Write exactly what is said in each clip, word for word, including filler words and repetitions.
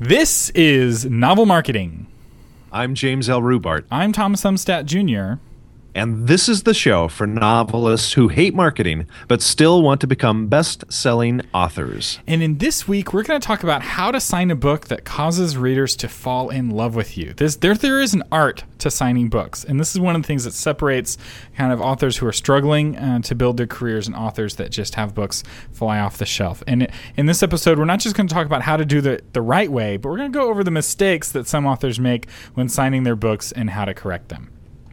This is Novel Marketing. I'm James L. Rubart. I'm Thomas Umstattd Junior And this is the show for novelists who hate marketing but still want to become best-selling authors. And in this week, we're going to talk about how to sign a book that causes readers to fall in love with you. There's, there, there is an art to signing books, and this is one of the things that separates kind of authors who are struggling uh, to build their careers and authors that just have books fly off the shelf. And in this episode, we're not just going to talk about how to do the, the right way, but we're going to go over the mistakes that some authors make when signing their books and how to correct them.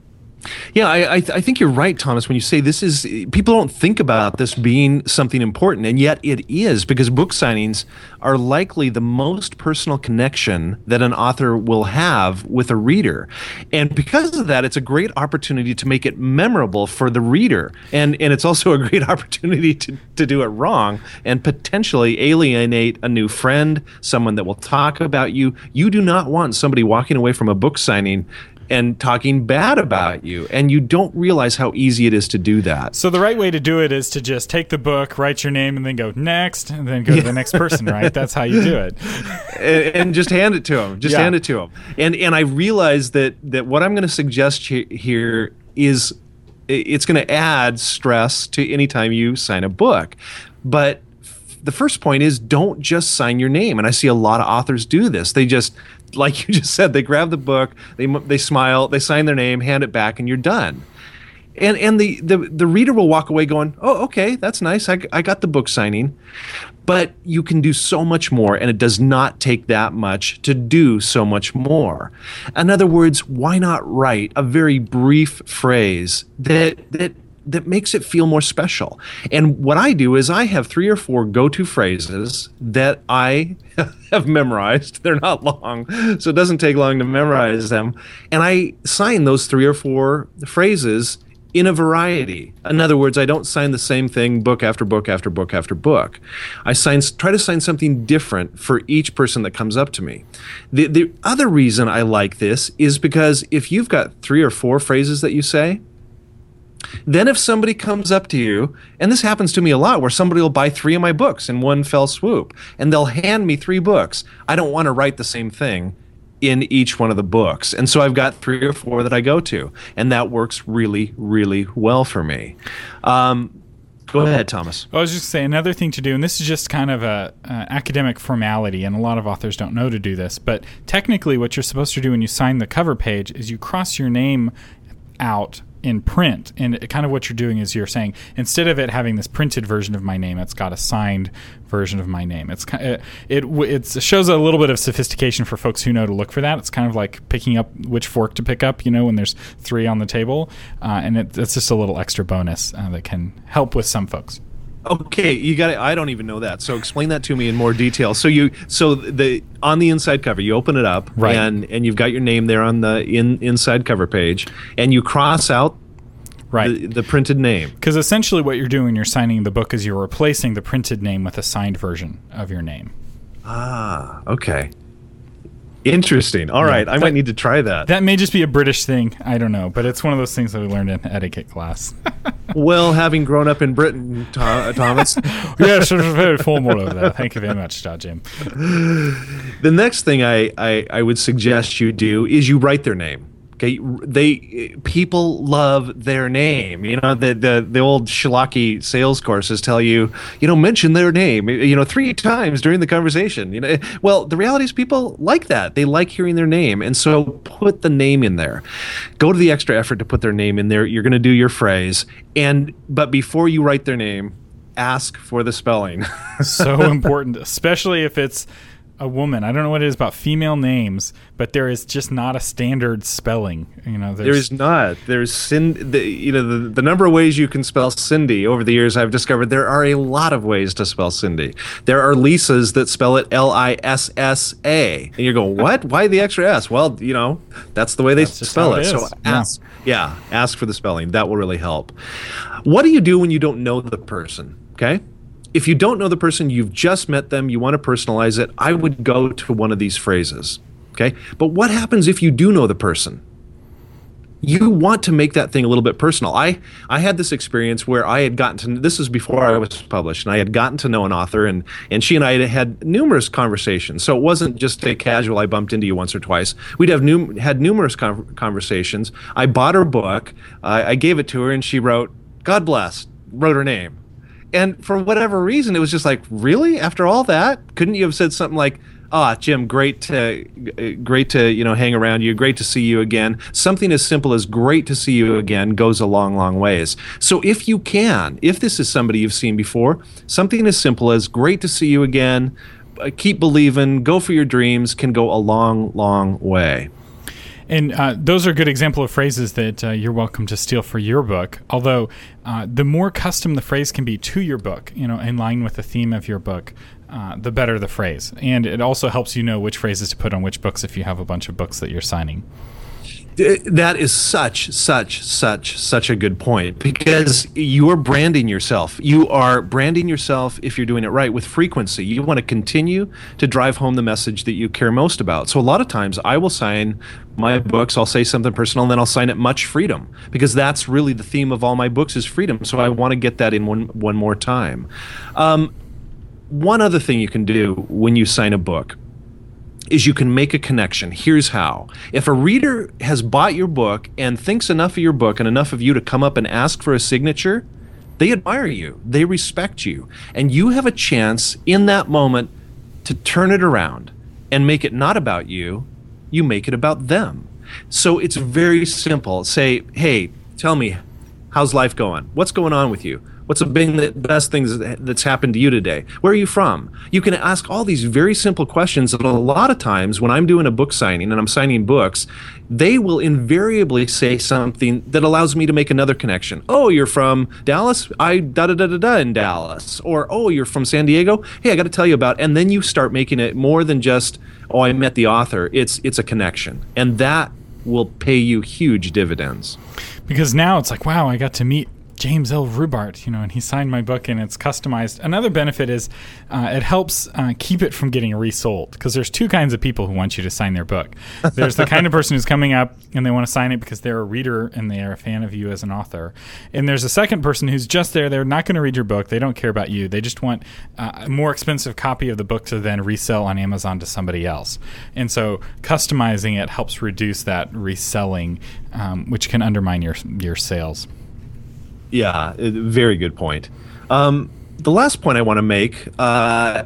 Yeah, I, I, th- I think you're right, Thomas, when you say this is, people don't think about this being something important, and yet it is, because book signings are likely the most personal connection that an author will have with a reader. And because of that, it's a great opportunity to make it memorable for the reader. And, and it's also a great opportunity to, to do it wrong and potentially alienate a new friend, someone that will talk about you. You do not want somebody walking away from a book signing and talking bad about you. And you don't realize how easy it is to do that. So the right way to do it is to just take the book, write your name, and then go next, and then go to the next person, right? That's how you do it. and, and just hand it to them. Just yeah. hand it to them. And and I realize that, that what I'm going to suggest here is it's going to add stress to any time you sign a book. But the first point is don't just sign your name. And I see a lot of authors do this. They just, like you just said, they grab the book, they they smile, they sign their name, hand it back, and you're done. And and the, the, the reader will walk away going, oh, okay, that's nice. I, I got the book signing. But you can do so much more, and it does not take that much to do so much more. In other words, why not write a very brief phrase that that that makes it feel more special? And what I do is I have three or four go-to phrases that I have memorized. They're not long, so it doesn't take long to memorize them. And I sign those three or four phrases in a variety. In other words, I don't sign the same thing book after book after book after book. I sign, try to sign something different for each person that comes up to me. The, the other reason I like this is because if you've got three or four phrases that you say, then if somebody comes up to you, and this happens to me a lot, where somebody will buy three of my books in one fell swoop, and they'll hand me three books. I don't want to write the same thing in each one of the books. And so I've got three or four that I go to, and that works really, really well for me. Um, go ahead, Thomas. I was just saying another thing to do, and this is just kind of a, a academic formality, and a lot of authors don't know to do this, but technically what you're supposed to do when you sign the cover page is you cross your name out in print, and it, kind of what you're doing is you're saying, instead of it having this printed version of my name, it's got a signed version of my name. It's it it, it shows a little bit of sophistication for folks who know to look for that. It's kind of like picking up which fork to pick up, you know, when there's three on the table, uh, and it, it's just a little extra bonus uh, that can help with some folks. Okay, you got it. I don't even know that. So explain that to me in more detail. So you, so the on the inside cover, you open it up, right, and and you've got your name there on the in inside cover page, and you cross out right the, the printed name. Because essentially, what you're doing when you're signing the book is you're replacing the printed name with a signed version of your name. Ah, okay. Interesting. All yeah, right, I that, might need to try that. That may just be a British thing. I don't know, but it's one of those things that we learned in etiquette class. Well, having grown up in Britain, Thomas. Yes, it's very formal over there. Thank you very much, Jim. The next thing I, I, I would suggest you do is you write their name. Okay, they people love their name. You know, the the the old schlocky sales courses tell you, you know, mention their name, you know, three times during the conversation. You know, well, the reality is people like that. They like hearing their name, and so put the name in there. Go to the extra effort to put their name in there. You're going to do your phrase, and but before you write their name, ask for the spelling. So important, especially if it's a woman. I don't know what it is about female names, but there is just not a standard spelling. You know, there is not. There's Cindy. The, you know, the, the number of ways you can spell Cindy over the years, I've discovered there are a lot of ways to spell Cindy. There are Lisas that spell it L I S S A, and you go, what? Why the extra S? Well, you know, that's the way they that's spell it. it. it so ask, yeah. yeah, ask for the spelling. That will really help. What do you do when you don't know the person? Okay. If you don't know the person, you've just met them, you want to personalize it, I would go to one of these phrases, okay? But what happens if you do know the person? you want to make that thing a little bit personal. I, I had this experience where I had gotten to, this was before I was published, and I had gotten to know an author, and, and she and I had had numerous conversations. So it wasn't just a casual, I bumped into you once or twice. We'd have num- had numerous con- conversations. I bought her book, uh, I gave it to her, and she wrote, God bless, wrote her name. And for whatever reason, it was just like, really? After all that? Couldn't you have said something like, ah, Jim, great to, great to, you know, hang around you. Great to see you again. Something as simple as great to see you again goes a long, long ways. So if you can, if this is somebody you've seen before, something as simple as great to see you again, uh, keep believing, go for your dreams can go a long, long way. And uh, those are good example of phrases that uh, you're welcome to steal for your book. Although uh, the more custom the phrase can be to your book, you know, in line with the theme of your book, uh, the better the phrase. And it also helps you know which phrases to put on which books if you have a bunch of books that you're signing. That is such, such, such, such a good point, because you're branding yourself. You are branding yourself, if you're doing it right, with frequency. You want to continue to drive home the message that you care most about. So a lot of times I will sign my books, I'll say something personal, and then I'll sign it Much Freedom, because that's really the theme of all my books is freedom. So I want to get that in one, one more time. Um, one other thing you can do when you sign a book is you can make a connection. Here's how. If a reader has bought your book and thinks enough of your book and enough of you to come up and ask for a signature, they admire you, they respect you, and you have a chance in that moment to turn it around and make it not about you, you make it about them. So it's very simple. Say, hey, tell me, how's life going? What's going on with you? What's the best things that's happened to you today? Where are you from? You can ask all these very simple questions that a lot of times when I'm doing a book signing and I'm signing books, they will invariably say something that allows me to make another connection. Oh, you're from Dallas? I da-da-da-da-da in Dallas. Or, oh, you're from San Diego? Hey, I got to tell you about, and then you start making it more than just, oh, I met the author. It's, it's a connection. And that will pay you huge dividends. Because now it's like, wow, I got to meet James L. Rubart, you know, and he signed my book and it's customized. Another benefit is uh, it helps uh, keep it from getting resold, because there's two kinds of people who want you to sign their book. There's the kind of person who's coming up and they want to sign it because they're a reader and they are a fan of you as an author. And there's a second person who's just there. They're not going to read your book. They don't care about you. They just want uh, a more expensive copy of the book to then resell on Amazon to somebody else. And so customizing it helps reduce that reselling, um, which can undermine your your sales. Yeah, very good point. Um, the last point I want to make uh,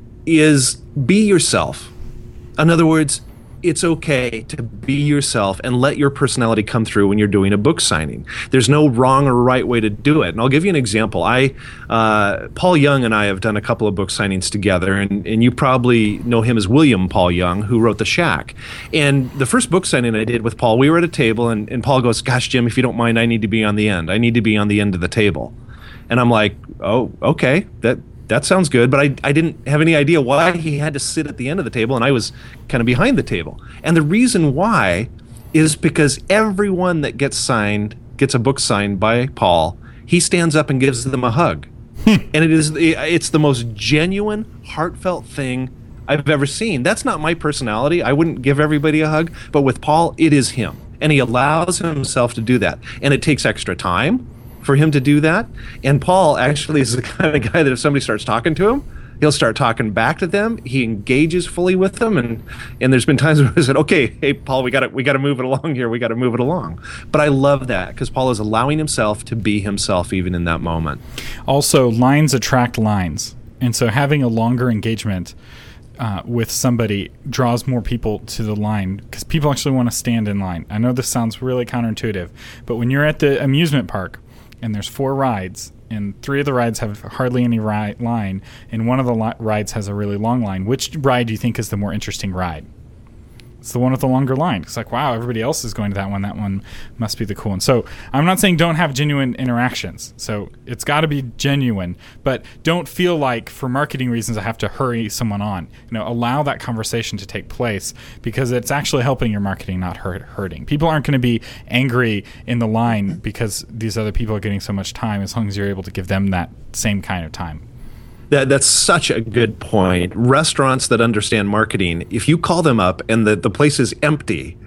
is be yourself. In other words, it's okay to be yourself and let your personality come through when you're doing a book signing. There's no wrong or right way to do it. And I'll give you an example. I, uh, Paul Young and I have done a couple of book signings together, and, and you probably know him as William Paul Young, who wrote The Shack. And the first book signing I did with Paul, we were at a table, and, and Paul goes, gosh, Jim, if you don't mind, I need to be on the end. I need to be on the end of the table. And I'm like, oh, okay, that that sounds good, but I, I didn't have any idea why he had to sit at the end of the table and I was kind of behind the table. And the reason why is because everyone that gets signed, gets a book signed by Paul, he stands up and gives them a hug. And it is it's the most genuine, heartfelt thing I've ever seen. That's not my personality. I wouldn't give everybody a hug, but with Paul, it is him. And he allows himself to do that. And it takes extra time for him to do that. And Paul actually is the kind of guy that if somebody starts talking to him, he'll start talking back to them. He engages fully with them, and and there's been times where I said, "Okay, hey Paul, we got to we got to move it along here. We got to move it along." But I love that because Paul is allowing himself to be himself even in that moment. Also, lines attract lines, and so having a longer engagement uh, with somebody draws more people to the line because people actually want to stand in line. I know this sounds really counterintuitive, but when you're at the amusement park and there's four rides, and three of the rides have hardly any ri- line, and one of the li- rides has a really long line, which ride do you think is the more interesting ride? It's the one with the longer line. It's like, wow, everybody else is going to that one. That one must be the cool one. So I'm not saying don't have genuine interactions. So it's got to be genuine, but don't feel like for marketing reasons I have to hurry someone on. You know, allow that conversation to take place because it's actually helping your marketing, not hurt, hurting. People aren't going to be angry in the line because these other people are getting so much time as long as you're able to give them that same kind of time. That, that's such a good point. Restaurants that understand marketing, if you call them up and the, the place is empty,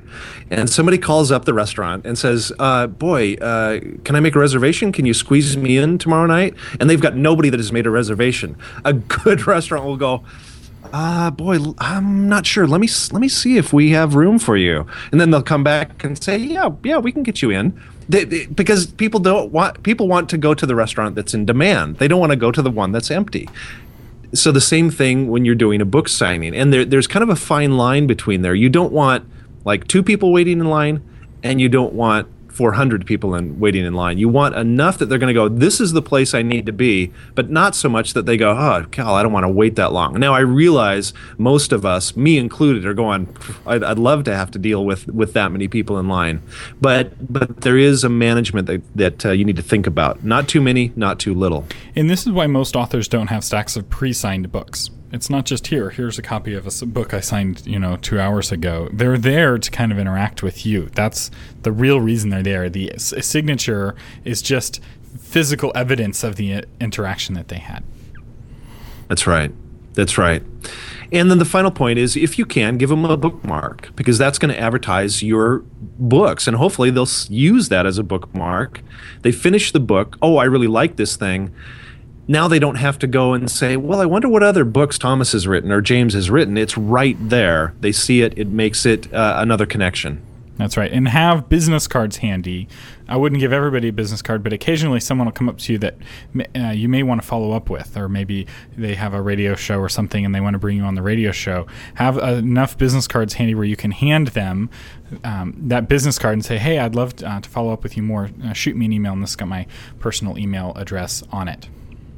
and somebody calls up the restaurant and says, uh, boy, uh, can I make a reservation? Can you squeeze me in tomorrow night? And they've got nobody that has made a reservation. A good restaurant will go, uh, boy, I'm not sure. Let me let me see if we have room for you. And then they'll come back and say, yeah, yeah, we can get you in. They, they, because people don't want people want to go to the restaurant that's in demand. They don't want to go to the one that's empty. So the same thing when you're doing a book signing, and there, there's kind of a fine line between there. You don't want like two people waiting in line, and you don't want four hundred people in waiting in line. You want enough that they're going to go, this is the place I need to be, but not so much that they go, oh, Cal, I don't want to wait that long. Now, I realize most of us, me included, are going, I'd, I'd love to have to deal with, with that many people in line. But but there is a management that, that uh, you need to think about. Not too many, not too little. And this is why most authors don't have stacks of pre-signed books. It's not just here. Here's a copy of a book I signed, you know, two hours ago. They're there to kind of interact with you. That's the real reason they're there. The s- signature is just physical evidence of the interaction that they had. That's right. That's right. And then the final point is, if you can, give them a bookmark, because that's going to advertise your books, and hopefully they'll use that as a bookmark. They finish the book. Oh, I really like this thing. Now they don't have to go and say, well, I wonder what other books Thomas has written or James has written. It's right there. They see it. It makes it uh, another connection. That's right. And have business cards handy. I wouldn't give everybody a business card, but occasionally someone will come up to you that uh, you may want to follow up with, or maybe they have a radio show or something and they want to bring you on the radio show. Have enough business cards handy where you can hand them um, that business card and say, hey, I'd love to, uh, to follow up with you more. Uh, shoot me an email, and this has got my personal email address on it.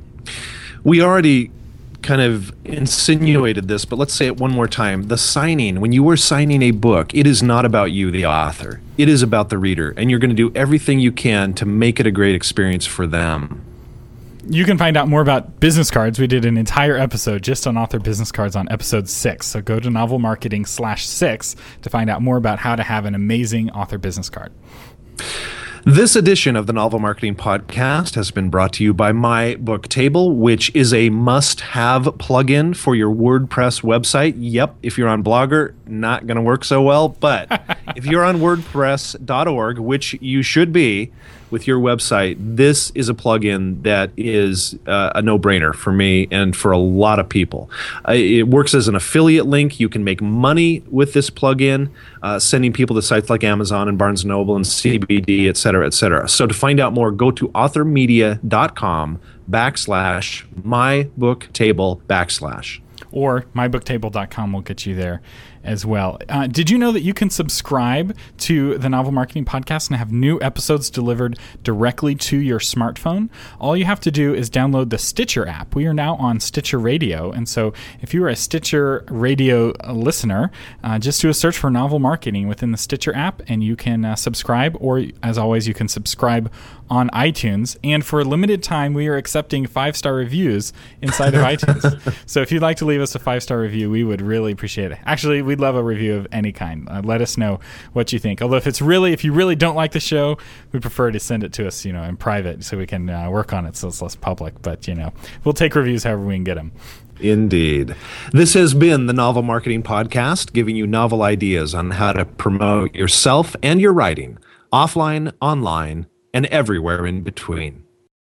We already kind of insinuated this, but let's say it one more time. The signing, when you are signing a book, it is not about you, the author. It is about the reader, and you're going to do everything you can to make it a great experience for them. You can find out more about business cards. We did an entire episode just on author business cards on episode six. So go to novel marketing slash six to find out more about how to have an amazing author business card. This edition of the Novel Marketing Podcast has been brought to you by My Book Table, which is a must-have plugin for your WordPress website. Yep, if you're on Blogger, not going to work so well, but if you're on WordPress dot org, which you should be with your website, this is a plugin that is uh, a no-brainer for me and for a lot of people. Uh, it works as an affiliate link. You can make money with this plugin, uh, sending people to sites like Amazon and Barnes and Noble and C B D, et cetera, et cetera. So to find out more, go to authormedia.com backslash mybooktable backslash. Or my book table dot com will get you there as well. Uh, did you know that you can subscribe to the Novel Marketing Podcast and have new episodes delivered directly to your smartphone? All you have to do is download the Stitcher app. We are now on Stitcher Radio, and so if you are a Stitcher Radio listener, uh, just do a search for Novel Marketing within the Stitcher app, and you can uh, subscribe, or as always, you can subscribe on iTunes. And for a limited time, we are accepting five-star reviews inside of iTunes. So if you'd like to leave us a five-star review, we would really appreciate it. Actually, we'd love a review of any kind. Uh, let us know what you think. Although if it's really, if you really don't like the show, we prefer to send it to us, you know, in private so we can uh, work on it so it's less public. But, you know, we'll take reviews however we can get them. Indeed. This has been the Novel Marketing Podcast, giving you novel ideas on how to promote yourself and your writing, offline, online, and everywhere in between.